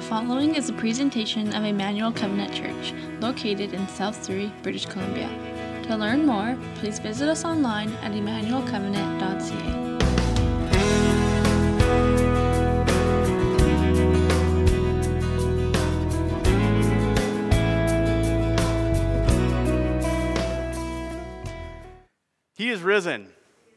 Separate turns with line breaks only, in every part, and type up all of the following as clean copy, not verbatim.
following is a presentation of Emmanuel Covenant Church, located in South Surrey, British Columbia. To learn more, please visit us online at emmanuelcovenant.ca.
He is risen.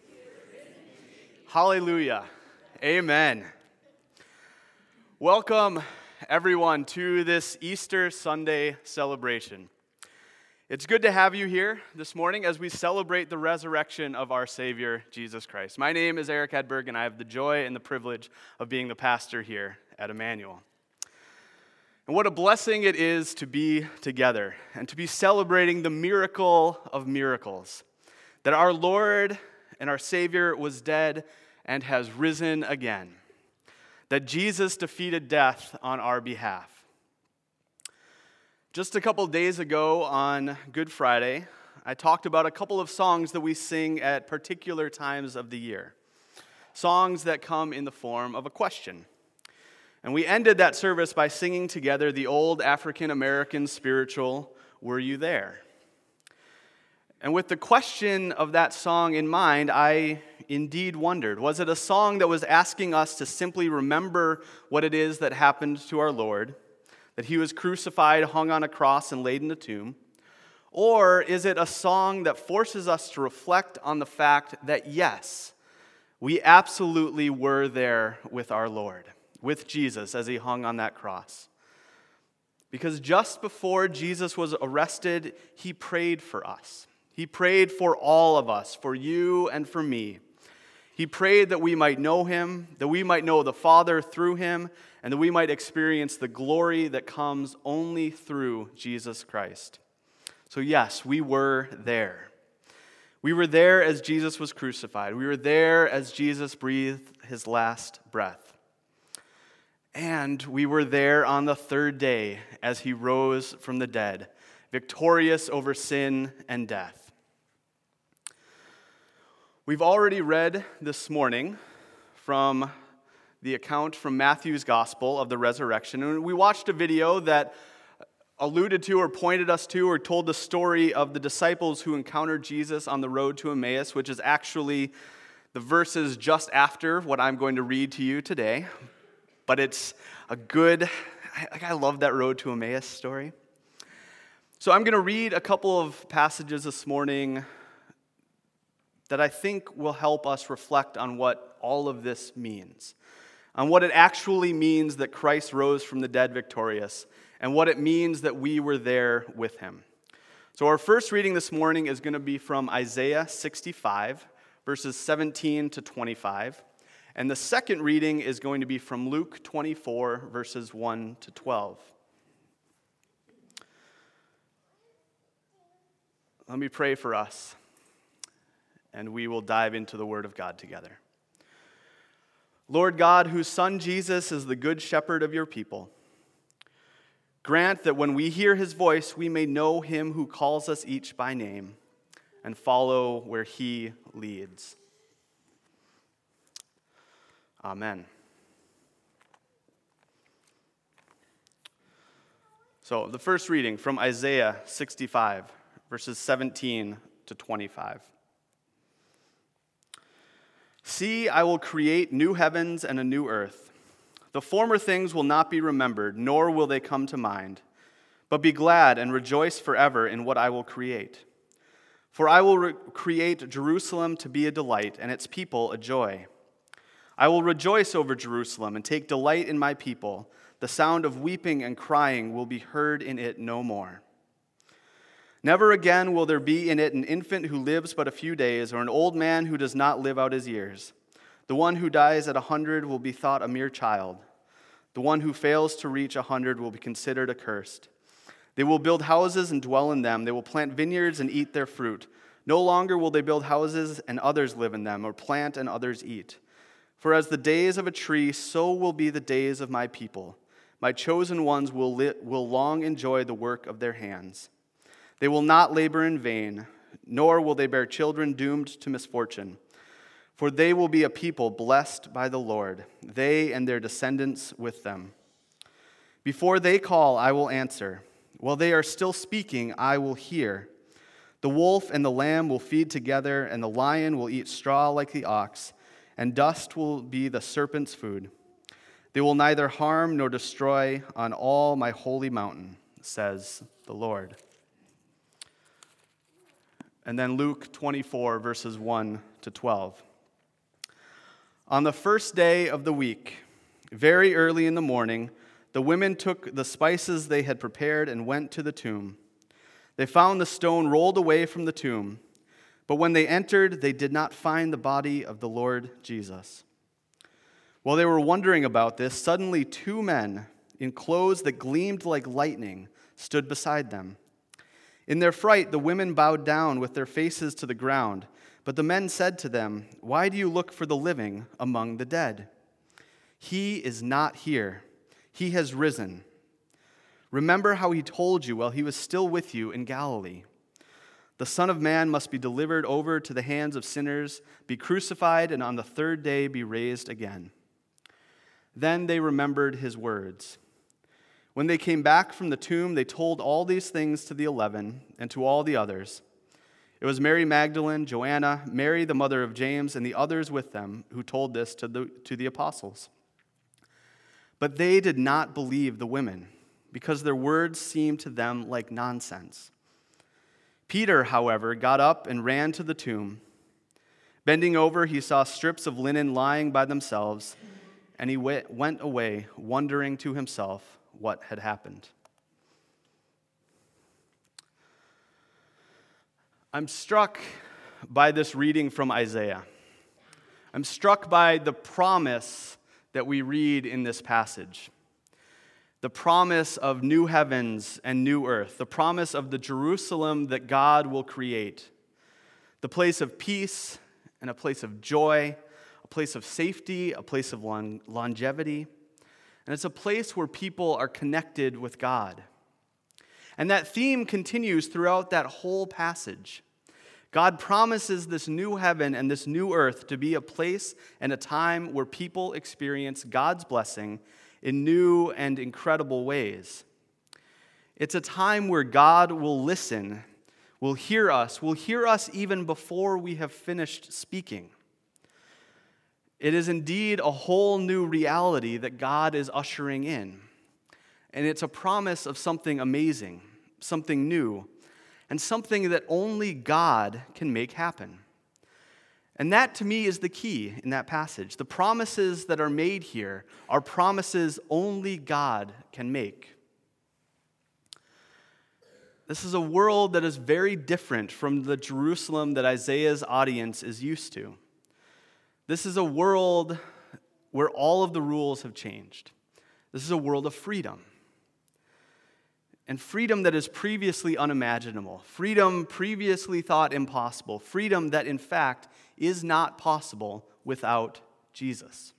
Hallelujah. Amen. Welcome, everyone, to this Easter Sunday celebration. It's good to have you here this morning as we celebrate the resurrection of our Savior, Jesus Christ. My name is Eric Hedberg, and I have the joy and the privilege of being the pastor here at Emmanuel. And what a blessing it is to be together and to be celebrating the miracle of miracles, that our Lord and our Savior was dead and has risen again, that Jesus defeated death on our behalf. Just a couple days ago on Good Friday, I talked about a couple of songs that we sing at particular times of the year, songs that come in the form of a question. And we ended that service by singing together the old African-American spiritual, "Were You There?" And with the question of that song in mind, I indeed wondered, was it a song that was asking us to simply remember what it is that happened to our Lord, that he was crucified, hung on a cross, and laid in a tomb? Or is it a song that forces us to reflect on the fact that, yes, we absolutely were there with our Lord, with Jesus as he hung on that cross? Because just before Jesus was arrested, he prayed for us. He prayed for all of us, for you and for me. He prayed that we might know him, that we might know the Father through him, and that we might experience the glory that comes only through Jesus Christ. So yes, we were there. We were there as Jesus was crucified. We were there as Jesus breathed his last breath. And we were there on the third day as he rose from the dead, victorious over sin and death. We've already read this morning from the account from Matthew's Gospel of the resurrection, and we watched a video that alluded to or pointed us to or told the story of the disciples who encountered Jesus on the road to Emmaus, which is actually the verses just after what I'm going to read to you today. But it's a good, I love that road to Emmaus story. So I'm going to read a couple of passages this morning that I think will help us reflect on what all of this means, on what it actually means that Christ rose from the dead victorious, and what it means that we were there with him. So our first reading this morning is going to be from Isaiah 65, verses 17 to 25, and the second reading is going to be from Luke 24, verses 1 to 12. Let me pray for us, and we will dive into the Word of God together. Lord God, whose Son Jesus is the good shepherd of your people, grant that when we hear his voice, we may know him who calls us each by name and follow where he leads. Amen. So, the first reading from Isaiah 65, verses 17 to 25. See, I will create new heavens and a new earth. The former things will not be remembered, nor will they come to mind. But be glad and rejoice forever in what I will create. For I will create Jerusalem to be a delight, and its people a joy. I will rejoice over Jerusalem and take delight in my people. The sound of weeping and crying will be heard in it no more. Never again will there be in it an infant who lives but a few days, or an old man who does not live out his years. The one who dies at 100 will be thought a mere child. The one who fails to reach 100 will be considered accursed. They will build houses and dwell in them. They will plant vineyards and eat their fruit. No longer will they build houses and others live in them, or plant and others eat. For as the days of a tree, so will be the days of my people. My chosen ones will long enjoy the work of their hands. They will not labor in vain, nor will they bear children doomed to misfortune. For they will be a people blessed by the Lord, they and their descendants with them. Before they call, I will answer. While they are still speaking, I will hear. The wolf and the lamb will feed together, and the lion will eat straw like the ox, and dust will be the serpent's food. They will neither harm nor destroy on all my holy mountain, says the Lord. And then Luke 24, verses 1 to 12. On the first day of the week, very early in the morning, the women took the spices they had prepared and went to the tomb. They found the stone rolled away from the tomb, but when they entered, they did not find the body of the Lord Jesus. While they were wondering about this, suddenly 2 men in clothes that gleamed like lightning stood beside them. In their fright, the women bowed down with their faces to the ground, but the men said to them, "Why do you look for the living among the dead? He is not here. He has risen. Remember how he told you while he was still with you in Galilee. The Son of Man must be delivered over to the hands of sinners, be crucified, and on the 3rd day be raised again." Then they remembered his words. When they came back from the tomb, they told all these things to the 11 and to all the others. It was Mary Magdalene, Joanna, Mary the mother of James, and the others with them who told this to the apostles. But they did not believe the women, because their words seemed to them like nonsense. Peter, however, got up and ran to the tomb. Bending over, he saw strips of linen lying by themselves, and he went away, wondering to himself what had happened. I'm struck by this reading from Isaiah. I'm struck by the promise that we read in this passage. The promise of new heavens and new earth. The promise of the Jerusalem that God will create. The place of peace and a place of joy, a place of safety, a place of longevity. And it's a place where people are connected with God. And that theme continues throughout that whole passage. God promises this new heaven and this new earth to be a place and a time where people experience God's blessing in new and incredible ways. It's a time where God will listen, will hear us even before we have finished speaking. It is indeed a whole new reality that God is ushering in. And it's a promise of something amazing, something new, and something that only God can make happen. And that, to me, is the key in that passage. The promises that are made here are promises only God can make. This is a world that is very different from the Jerusalem that Isaiah's audience is used to. This is a world where all of the rules have changed. This is a world of freedom. And freedom that is previously unimaginable. Freedom previously thought impossible. Freedom that, in fact, is not possible without Jesus.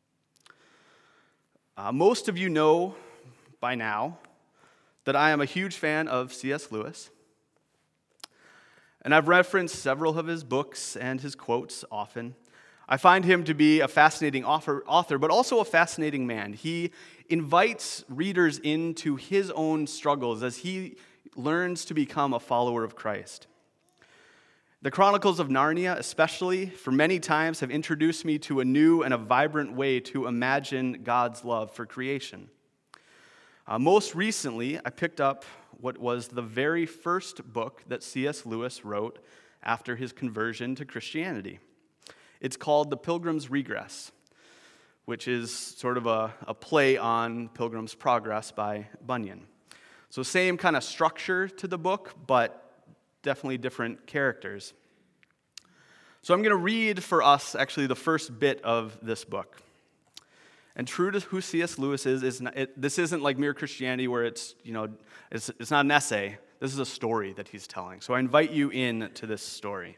Most of you know by now that I am a huge fan of C.S. Lewis. And I've referenced several of his books and his quotes often. I find him to be a fascinating author, but also a fascinating man. He invites readers into his own struggles as he learns to become a follower of Christ. The Chronicles of Narnia, especially, for many times have introduced me to a new and a vibrant way to imagine God's love for creation. Most recently, I picked up what was the very first book that C.S. Lewis wrote after his conversion to Christianity. It's called The Pilgrim's Regress, which is sort of a play on Pilgrim's Progress by Bunyan. So same kind of structure to the book, but definitely different characters. So I'm going to read for us actually the first bit of this book. And true to who C.S. Lewis is this isn't like Mere Christianity where it's not an essay. This is a story that he's telling. So I invite you in to this story.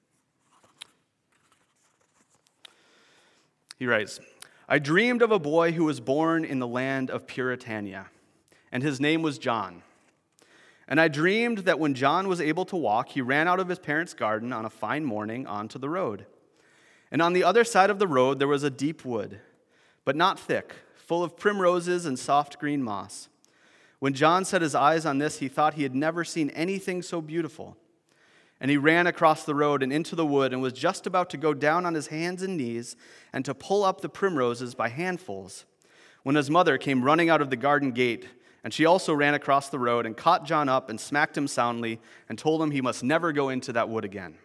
He writes, "I dreamed of a boy who was born in the land of Puritania, and his name was John. And I dreamed that when John was able to walk, he ran out of his parents' garden on a fine morning onto the road. And on the other side of the road there was a deep wood, but not thick, full of primroses and soft green moss. When John set his eyes on this, he thought he had never seen anything so beautiful. And he ran across the road and into the wood and was just about to go down on his hands and knees and to pull up the primroses by handfuls, when his mother came running out of the garden gate, and she also ran across the road and caught John up and smacked him soundly and told him he must never go into that wood again.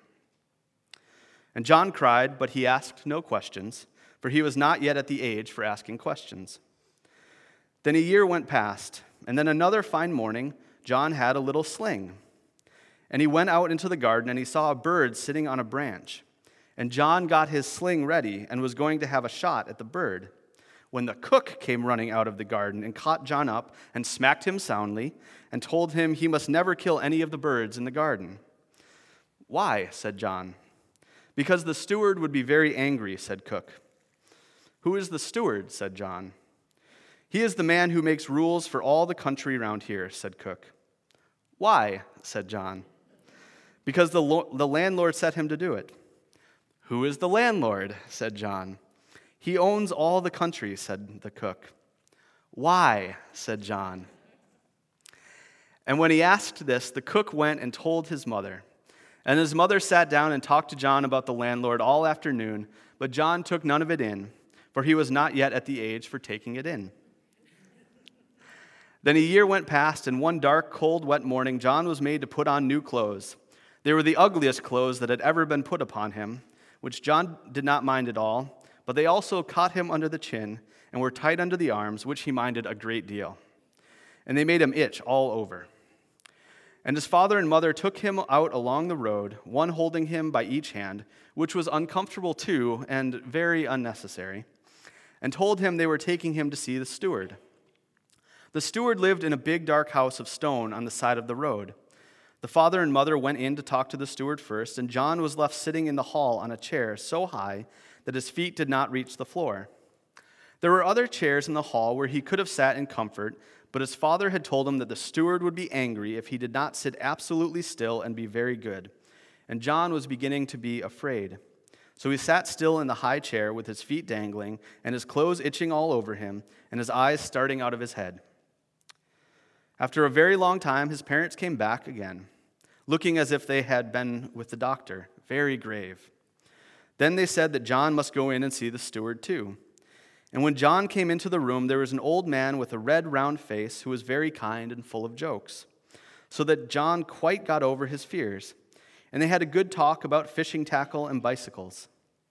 And John cried, but he asked no questions, for he was not yet at the age for asking questions. Then a year went past, and then another fine morning, John had a little sling. And he went out into the garden, and he saw a bird sitting on a branch. And John got his sling ready and was going to have a shot at the bird, when the cook came running out of the garden and caught John up and smacked him soundly and told him he must never kill any of the birds in the garden. "Why?" said John. "Because the steward would be very angry," said cook. "Who is the steward?" said John. "He is the man who makes rules for all the country around here," said cook. "Why?" said John. "Because the landlord set him to do it." "Who is the landlord?" said John. "He owns all the country," said the cook. "Why?" said John. And when he asked this, the cook went and told his mother. And his mother sat down and talked to John about the landlord all afternoon, but John took none of it in, for he was not yet at the age for taking it in. Then a year went past, and one dark, cold, wet morning, John was made to put on new clothes. They were the ugliest clothes that had ever been put upon him, which John did not mind at all, but they also caught him under the chin and were tight under the arms, which he minded a great deal. And they made him itch all over. And his father and mother took him out along the road, one holding him by each hand, which was uncomfortable too and very unnecessary, and told him they were taking him to see the steward. The steward lived in a big dark house of stone on the side of the road. The father and mother went in to talk to the steward first, and John was left sitting in the hall on a chair so high that his feet did not reach the floor. There were other chairs in the hall where he could have sat in comfort, but his father had told him that the steward would be angry if he did not sit absolutely still and be very good. And John was beginning to be afraid. So he sat still in the high chair with his feet dangling and his clothes itching all over him and his eyes starting out of his head. After a very long time, his parents came back again, looking as if they had been with the doctor, very grave. Then they said that John must go in and see the steward too. And when John came into the room, there was an old man with a red, round face who was very kind and full of jokes, so that John quite got over his fears. And they had a good talk about fishing tackle and bicycles.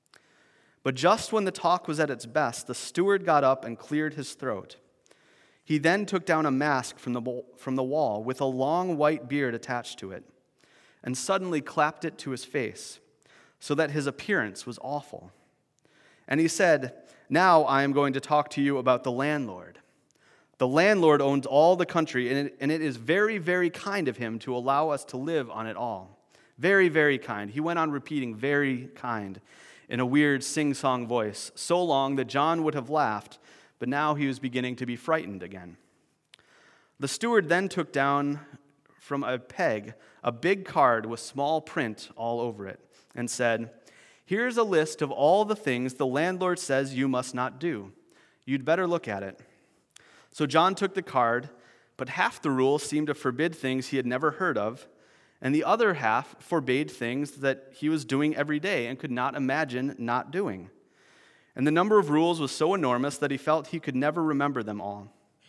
But just when the talk was at its best, the steward got up and cleared his throat. He then took down a mask from the wall with a long white beard attached to it, and suddenly clapped it to his face, so that his appearance was awful. And he said, "Now I am going to talk to you about the landlord. The landlord owns all the country, and it is very, very kind of him to allow us to live on it all. Very, very kind." He went on repeating, "very kind," in a weird sing-song voice, so long that John would have laughed, but now he was beginning to be frightened again. The steward then took down from a peg a big card with small print all over it, and said, "Here's a list of all the things the landlord says you must not do. You'd better look at it." So John took the card, but half the rules seemed to forbid things he had never heard of, and the other half forbade things that he was doing every day and could not imagine not doing. And the number of rules was so enormous that he felt he could never remember them all.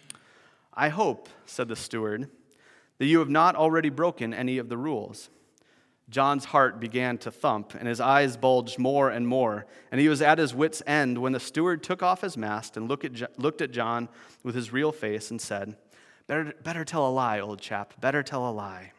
"I hope," said the steward, "that you have not already broken any of the rules." John's heart began to thump, and his eyes bulged more and more, and he was at his wit's end when the steward took off his mask and looked at John with his real face and said, Better tell a lie, old chap, better tell a lie.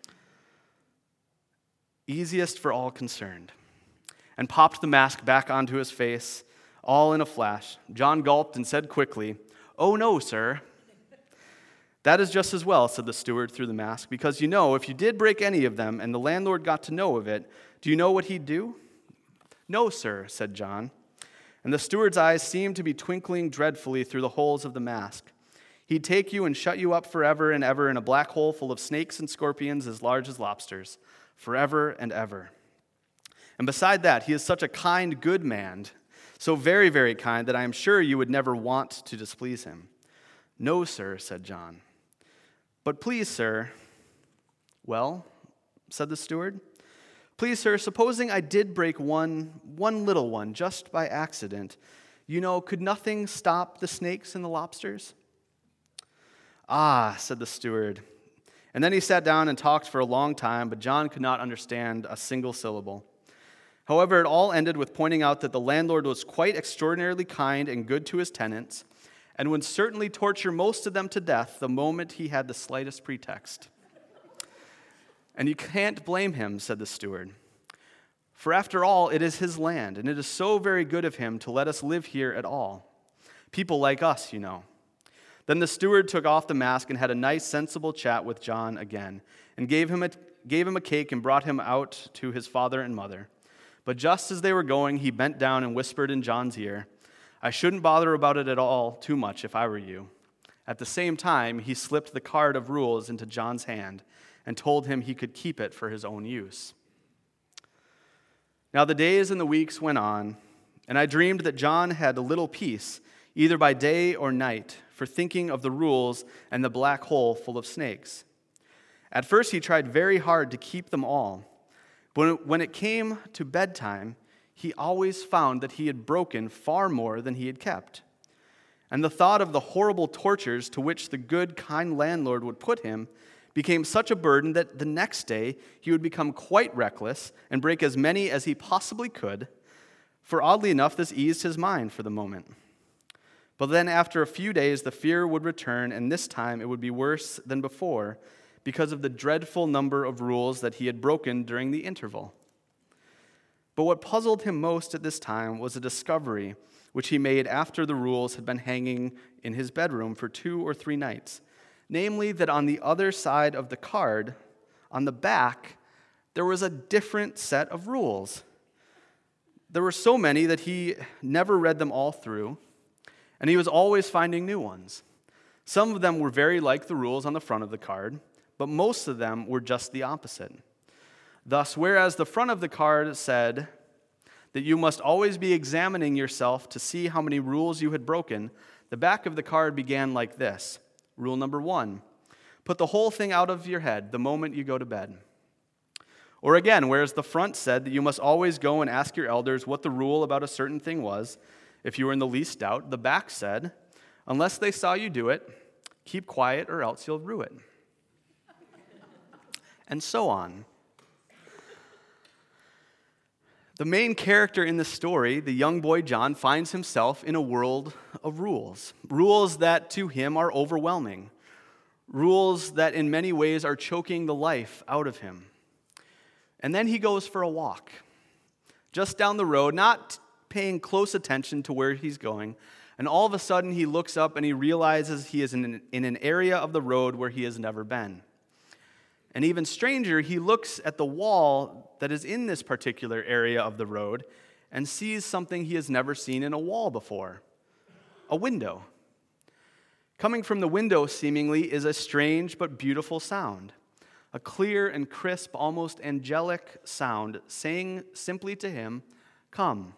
Easiest for all concerned," and popped the mask back onto his face, all in a flash. John gulped and said quickly, "Oh no, sir." "That is just as well," said the steward through the mask, "because you know, if you did break any of them and the landlord got to know of it, do you know what he'd do?" "No, sir," said John. And the steward's eyes seemed to be twinkling dreadfully through the holes of the mask. "He'd take you and shut you up forever and ever in a black hole full of snakes and scorpions as large as lobsters, forever and ever. And beside that, he is such a kind, good man So very, very kind that I am sure you would never want to displease him." "No, sir," said John. "But please, sir." "Well," said the steward, "please, sir, supposing I did break one little one just by accident, could nothing stop the snakes and the lobsters?" "Ah," said the steward. And then he sat down and talked for a long time, but John could not understand a single syllable. However, it all ended with pointing out that the landlord was quite extraordinarily kind and good to his tenants, and would certainly torture most of them to death the moment he had the slightest pretext. "And you can't blame him," said the steward. "For after all, it is his land, and it is so very good of him to let us live here at all. People like us, Then the steward took off the mask and had a nice, sensible chat with John again, and gave him a cake and brought him out to his father and mother. But just as they were going, he bent down and whispered in John's ear, "I shouldn't bother about it at all too much if I were you." At the same time, he slipped the card of rules into John's hand and told him he could keep it for his own use. Now the days and the weeks went on, and I dreamed that John had a little peace, either by day or night, for thinking of the rules and the black hole full of snakes. At first he tried very hard to keep them all, but when it came to bedtime, he always found that he had broken far more than he had kept. And the thought of the horrible tortures to which the good, kind landlord would put him became such a burden that the next day he would become quite reckless and break as many as he possibly could, for oddly enough, this eased his mind for the moment. But then after a few days, the fear would return, and this time it would be worse than before because of the dreadful number of rules that he had broken during the interval. But what puzzled him most at this time was a discovery which he made after the rules had been hanging in his bedroom for 2 or 3 nights, namely that on the other side of the card, on the back, there was a different set of rules. There were so many that he never read them all through, and he was always finding new ones. Some of them were very like the rules on the front of the card, but most of them were just the opposite. Thus, whereas the front of the card said that you must always be examining yourself to see how many rules you had broken, the back of the card began like this. Rule number 1, put the whole thing out of your head the moment you go to bed. Or again, whereas the front said that you must always go and ask your elders what the rule about a certain thing was, if you were in the least doubt, the back said, unless they saw you do it, keep quiet or else you'll rue it. And so on. The main character in the story, the young boy John, finds himself in a world of rules. Rules that to him are overwhelming. Rules that in many ways are choking the life out of him. And then he goes for a walk. Just down the road, not paying close attention to where he's going, and all of a sudden he looks up and he realizes he is in an area of the road where he has never been. And even stranger, he looks at the wall that is in this particular area of the road and sees something he has never seen in a wall before, a window. Coming from the window, seemingly, is a strange but beautiful sound, a clear and crisp, almost angelic sound saying simply to him, "Come."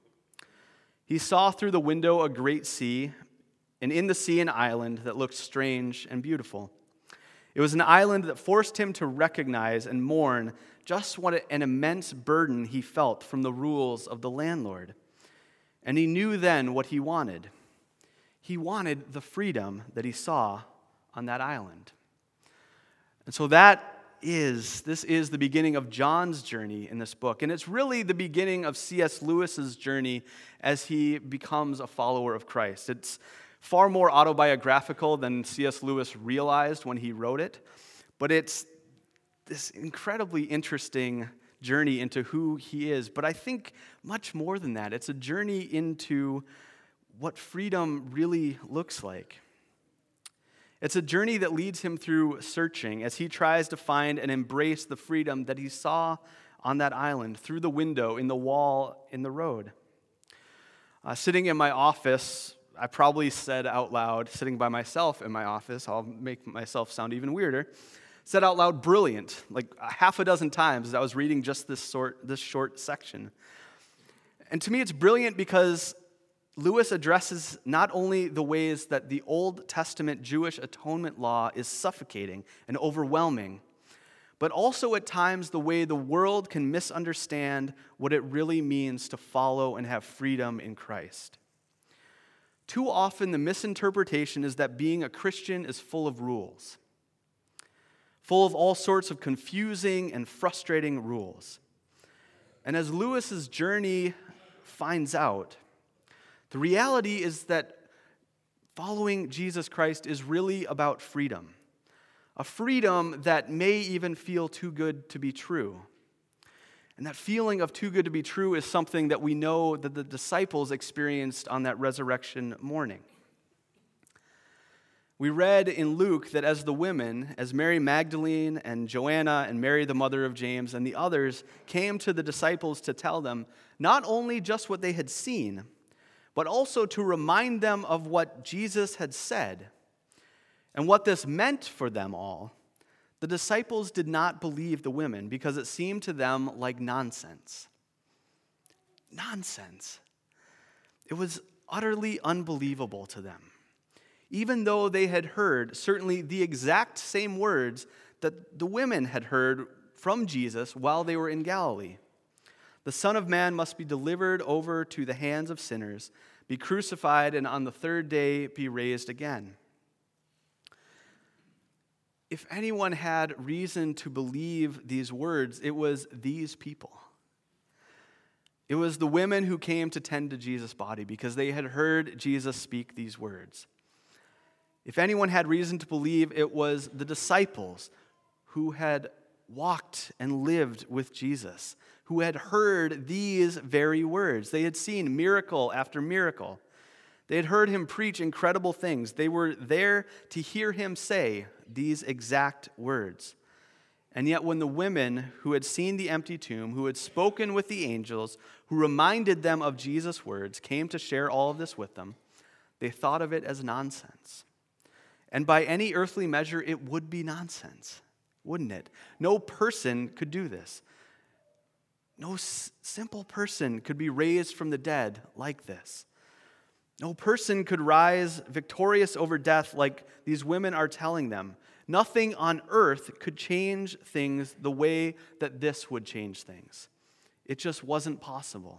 He saw through the window a great sea, and in the sea an island that looked strange and beautiful. It was an island that forced him to recognize and mourn just what an immense burden he felt from the rules of the landlord. And he knew then what he wanted. He wanted the freedom that he saw on that island. And so this is the beginning of John's journey in this book. And it's really the beginning of C.S. Lewis's journey as he becomes a follower of Christ. It's far more autobiographical than C.S. Lewis realized when he wrote it, but it's this incredibly interesting journey into who he is. But I think much more than that. It's a journey into what freedom really looks like. It's a journey that leads him through searching as he tries to find and embrace the freedom that he saw on that island, through the window, in the wall, in the road. Sitting in my office, I probably said out loud, sitting by myself in my office, I'll make myself sound even weirder, said out loud, "brilliant," like half a dozen times as I was reading just this short section. And to me, it's brilliant because Lewis addresses not only the ways that the Old Testament Jewish atonement law is suffocating and overwhelming, but also at times the way the world can misunderstand what it really means to follow and have freedom in Christ. Too often, the misinterpretation is that being a Christian is full of rules, full of all sorts of confusing and frustrating rules. And as Lewis's journey finds out, the reality is that following Jesus Christ is really about freedom, a freedom that may even feel too good to be true. And that feeling of too good to be true is something that we know that the disciples experienced on that resurrection morning. We read in Luke that as the women, as Mary Magdalene and Joanna and Mary the mother of James and the others came to the disciples to tell them not only just what they had seen, but also to remind them of what Jesus had said and what this meant for them all, the disciples did not believe the women because it seemed to them like nonsense. Nonsense. It was utterly unbelievable to them, even though they had heard certainly the exact same words that the women had heard from Jesus while they were in Galilee. The Son of Man must be delivered over to the hands of sinners, be crucified, and on the third day be raised again. If anyone had reason to believe these words, it was these people. It was the women who came to tend to Jesus' body because they had heard Jesus speak these words. If anyone had reason to believe, it was the disciples who had walked and lived with Jesus, who had heard these very words. They had seen miracle after miracle. They had heard him preach incredible things. They were there to hear him say these exact words. And yet when the women who had seen the empty tomb, who had spoken with the angels, who reminded them of Jesus' words, came to share all of this with them, they thought of it as nonsense. And by any earthly measure, it would be nonsense, wouldn't it? No person could do this. No simple person could be raised from the dead like this. No person could rise victorious over death like these women are telling them. Nothing on earth could change things the way that this would change things. It just wasn't possible.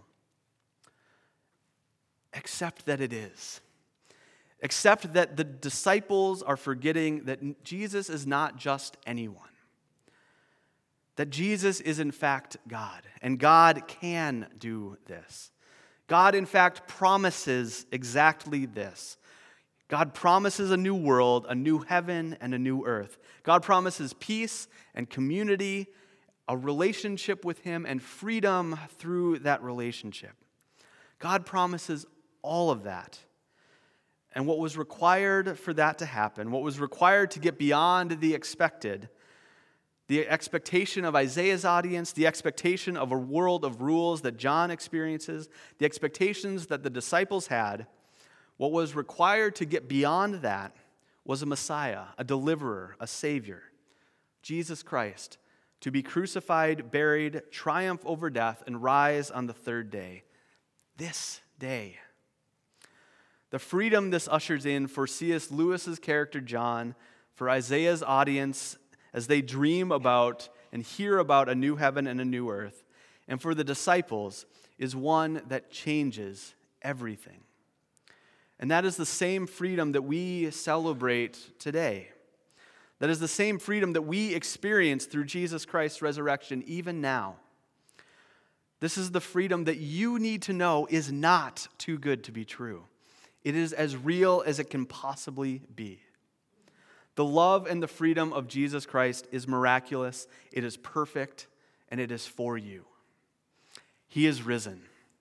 Except that it is. Except that the disciples are forgetting that Jesus is not just anyone. That Jesus is in fact God, and God can do this. God, in fact, promises exactly this. God promises a new world, a new heaven, and a new earth. God promises peace and community, a relationship with him, and freedom through that relationship. God promises all of that. And what was required for that to happen, what was required to get beyond the expected, the expectation of Isaiah's audience, the expectation of a world of rules that John experiences, the expectations that the disciples had, what was required to get beyond that was a Messiah, a deliverer, a Savior, Jesus Christ, to be crucified, buried, triumph over death, and rise on the third day. This day. The freedom this ushers in for C.S. Lewis's character John, for Isaiah's audience as they dream about and hear about a new heaven and a new earth, and for the disciples, is one that changes everything. And that is the same freedom that we celebrate today. That is the same freedom that we experience through Jesus Christ's resurrection even now. This is the freedom that you need to know is not too good to be true. It is as real as it can possibly be. The love and the freedom of Jesus Christ is miraculous, it is perfect, and it is for you. He is risen.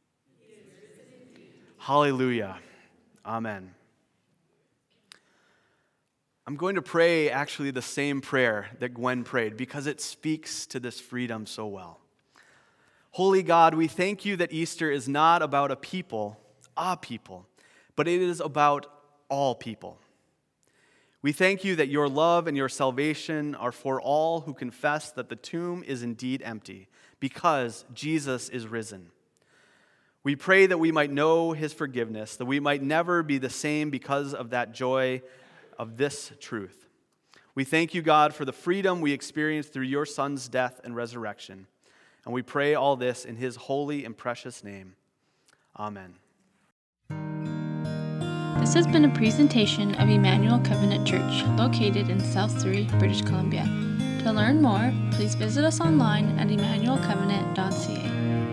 Hallelujah. Amen. I'm going to pray actually the same prayer that Gwen prayed because it speaks to this freedom so well. Holy God, we thank you that Easter is not about a people, but it is about all people. We thank you that your love and your salvation are for all who confess that the tomb is indeed empty because Jesus is risen. We pray that we might know his forgiveness, that we might never be the same because of that joy of this truth. We thank you, God, for the freedom we experience through your Son's death and resurrection. And we pray all this in his holy and precious name. Amen.
This has been a presentation of Emmanuel Covenant Church, located in South Surrey, British Columbia. To learn more, please visit us online at emmanuelcovenant.ca.